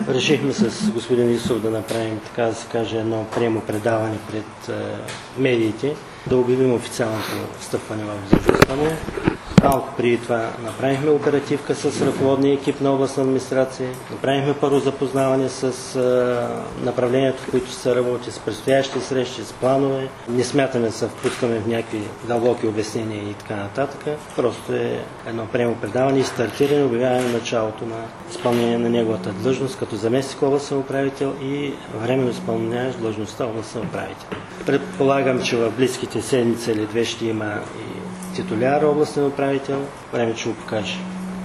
Решихме с господин Исов да направим, така да се каже, едно приемо-предаване пред медиите, да обявим официалното встъпване в длъжността. Малко преди това направихме оперативка с ръководния екип на областна администрация, направихме първо запознаване с направлението, в които се работи, с предстоящи срещи, с планове. Не смятаме да се впускаме в някакви дълбоки обяснения и така нататък. Просто е едно приемо-предаване и стартиране, обявяване началото на изпълнение на неговата длъжност като заместник областен управител и временно изпълняващ длъжността областен управител. Предполагам, че в близките седмица или две ще има и титуляр областен управител. Време ще го покаже.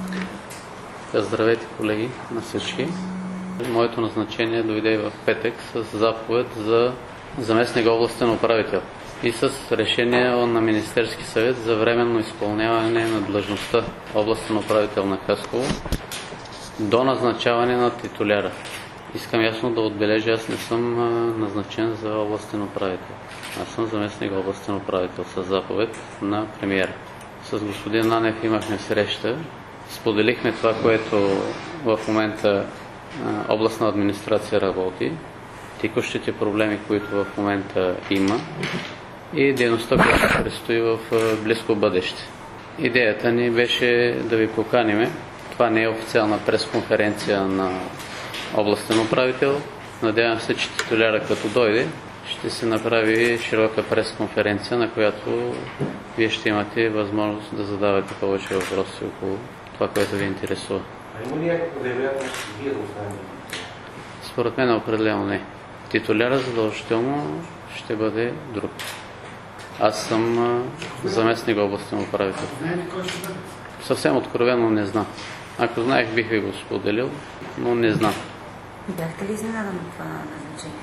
Здравейте, колеги, на всички. Моето назначение дойде в петък с заповед за заместник областен управител и с решение на Министерски съвет за временно изпълняване на длъжността областен управител на Хасково до назначаване на титуляра. Искам ясно да отбележа, аз не съм назначен за областен управител. Аз съм заместник областен управител с заповед на премиера. С господин Нанев имахме среща. Споделихме това, което в момента областна администрация работи, текущите проблеми, които в момента има и дейността, която предстои в близко бъдеще. Идеята ни беше да ви поканиме. Това не е официална пресконференция на областен управител. Надявам се, че титуляра като дойде, ще се направи широка пресконференция, на която вие ще имате възможност да задавате повече въпроси около това, което ви интересува. А има ли някаква вероятност вие да останете? Според мен определено не. Титуляра задължително ще бъде друг. Аз съм заместник областен управител. Съвсем откровено не знам. Ако знаех, бих ви го споделил, но не знам. Бяхте ли изненадан от това назначение?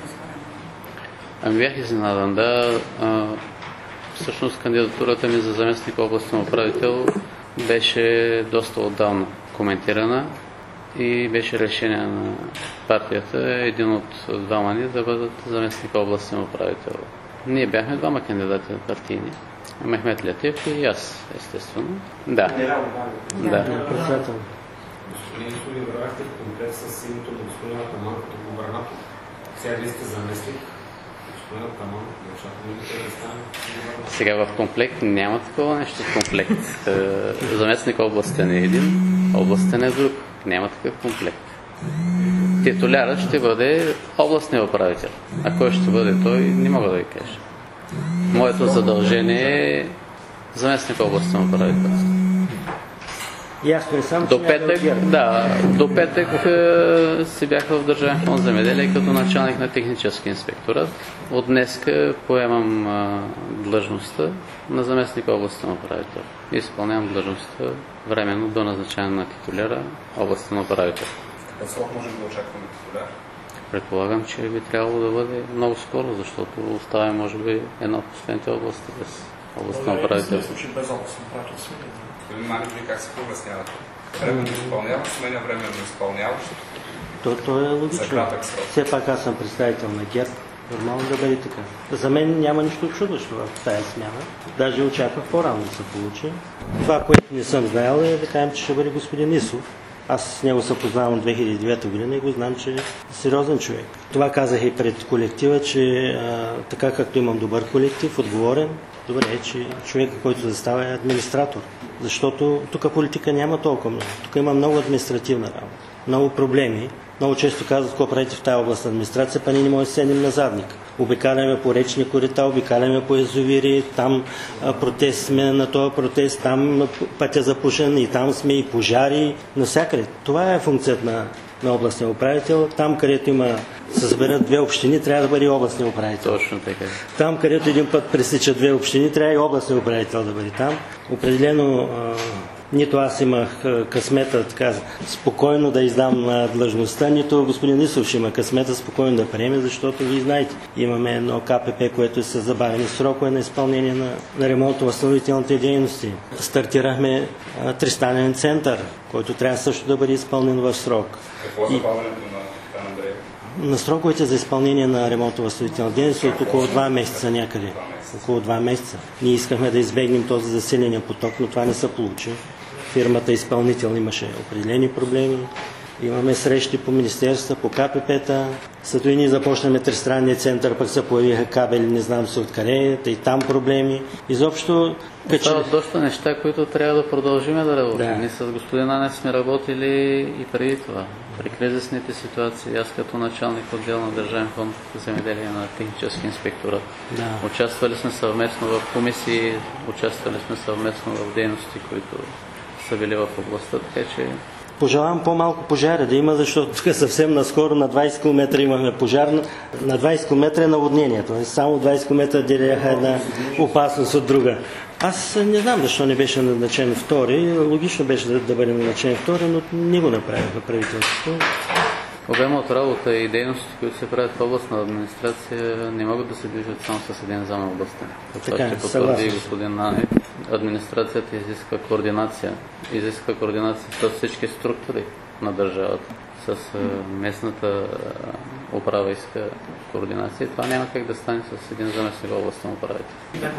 Ами бях изненадан, да. Всъщност кандидатурата ми за заместник областен управител беше доста отдавна коментирана и беше решение на партията един от двама ни да бъдат заместник областен управител. Ние бяхме двама кандидати на партийни. Мехмет Лятев и аз, естествено. Да. Председател. Господин Исов, ви вървахте в комплект с името на господин Атаман като губернатор. Сега вие сте заместник. Господин Атаман, да стане. Сега в комплект няма такова нещо в комплект. Заместник областен е един, областен е друг. Няма такъв комплект. Титуляра ще бъде областния управител. А кой ще бъде той, не мога да ви кажа. Моето задължение е заместник областен управител. До петък си бях в Държавен фонд земеделие като началник на технически инспекторат. От днес поемам длъжността на заместник областен управител. Изпълнявам длъжността временно до назначаване на титуляра областен управител. Какъв срок може да очакваме титуляр? Предполагам, че би трябвало да бъде много скоро, защото оставя може би една от последните области без областен управител. Господин Манев, как се обяснявате? Временно изпълняващ, сменя временно изпълняващ. То е логично. Все пак аз съм представител на ГЕРБ. Нормално да бъде така. За мен няма нищо чудващо в тази смяна. Даже очаквах по-рано да се получи. Това, което не съм знаел е да кажем, че ще бъде господин Исов. Аз с него се познавам от 2009 година и го знам, че е сериозен човек. Това казах и пред колектива, че така както имам добър колектив, отговорен, добре е, че човека, който застава е администратор. Защото тук политика няма толкова много. Тук има много административна работа, много проблеми. Много често казват, какво правите в тази област на администрация, па ние не можем да седнем на задник. Обикаляме по речни корита, обикаляме по язовири, там протест сме на този протест, там пътя запушен и там сме и пожари, навсякъде. Това е функцията на областния управител. Там, където се съберат две общини, трябва да бъде областния управител. Точно така. Там, където един път пресичат две общини, трябва и областния управител да бъде там. Определено нито аз имах късмета така спокойно да издам длъжността, нито господин Исов ще има късмета спокойно да приеме, защото вие знаете, имаме едно КПП, което са забавени срокове на изпълнение на ремонтно-възстановителните дейности. Стартирахме тристанен център, който трябва също да бъде изпълнен в срок. Какво е забавянето на Андрея? На сроковете за изпълнение на ремонтно-възстановителна дейност от около 2 месеца някъде. Около 2 месеца. Ние искахме да избегнем този засиления поток, но това не се получи. Фирмата изпълнител имаше определени проблеми. Имаме срещи по министерства, по КПП-та. След и ние започнаме тристранния център, пък се появиха кабели, не знам се откъде, и там проблеми. Изобщо... Това доста неща, които трябва да продължим да работим. Да. Ние с господин Анев сме работили и преди това. При кризисните ситуации, аз като началник отдел на Държавен фонд земеделие на технически инспекторат. Да. Участвали сме съвместно в комисии, участвали сме съвместно в дейности, които са били в областта, така че... Пожелавам по-малко пожари да има, защото тук съвсем наскоро на 20 км имахме пожар, на 20 км е наводнение, т.е. само 20 км деляха една опасност от друга. Аз не знам защо не беше назначен втори, логично беше да бъде назначен втори, но не го направиха правителството. Обема от работа и дейности, които се правят в областна администрация, не могат да се движат само с един зам областен. Това ще потвърди господин Нанев. Администрацията изисква координация с всички структури на държавата, с местната управа иска координация. Това няма как да стане с един заместник областен управител.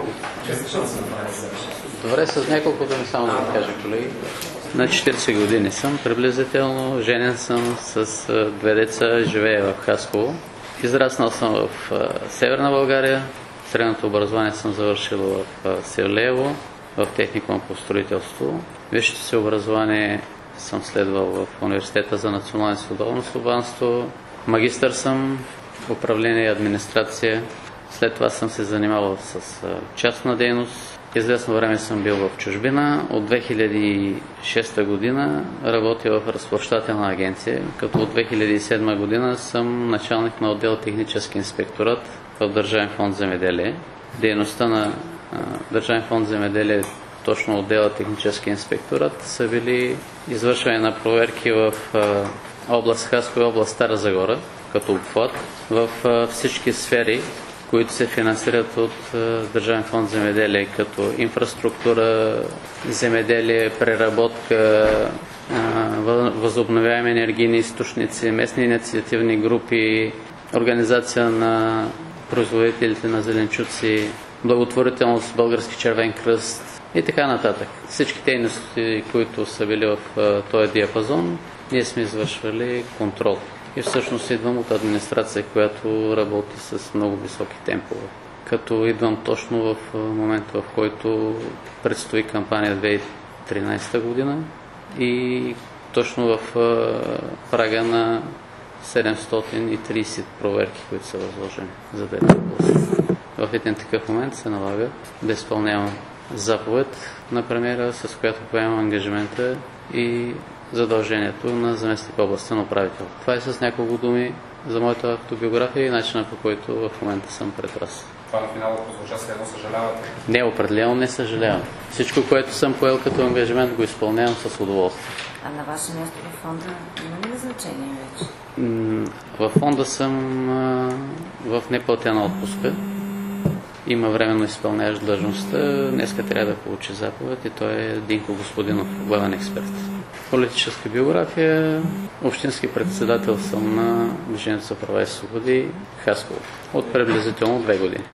Добре, с няколко думи само да ви кажа, колеги. На 40 години съм, приблизително женен съм с 2 деца, живея в Хасково. Израснал съм в Северна България, средното образование съм завършил в Севлиево, в техникум по строителство. Висшето си образование съм следвал в Университета за национално и свободно стопанство. Магистър съм в управление и администрация. След това съм се занимавал с частна дейност. Известно време съм бил в чужбина. От 2006 година работя в разплащателна агенция, като от 2007 година съм началник на отдел технически инспекторат в Държавен фонд земеделие. Дейността на Държавен фонд земеделие, точно отдела технически инспекторат, са били извършване на проверки в област Хасково и област Стара Загора, като обхват, в всички сфери, които се финансират от Държавен фонд земеделие, като инфраструктура, земеделие, преработка, възобновяеми енергийни източници, местни инициативни групи, организация на производителите на зеленчуци, благотворителност, Български червен кръст и така нататък. Всички дейности, които са били в този диапазон, ние сме извършвали контрол. И всъщност идвам от администрация, която работи с много високи темпове. Като идвам точно в момента, в който предстои кампания 2013 година и точно в прага на 730 проверки, които са възложени за двете области. В един такъв момент се налага да изпълнявам заповед на премиера, с която поемам ангажимента и задължението на заместник областен управител. Това е с няколко думи за моята автобиография и начина, по който в момента съм пред вас. Това на финала прозвуча следно съжалявате? Не, определено не съжалявам. Всичко, което съм поел като ангажимент, го изпълнявам с удоволствие. А на ваше място във фонда има ли значение вече? Във фонда съм в неплатена отпуска. Има временно изпълняващ длъжността. Днеска трябва да получи заповед и той е Динко Господинов, главен експерт. Политическа биография. Общински председател съм на Движението за права и свободи Хасково от приблизително 2 години.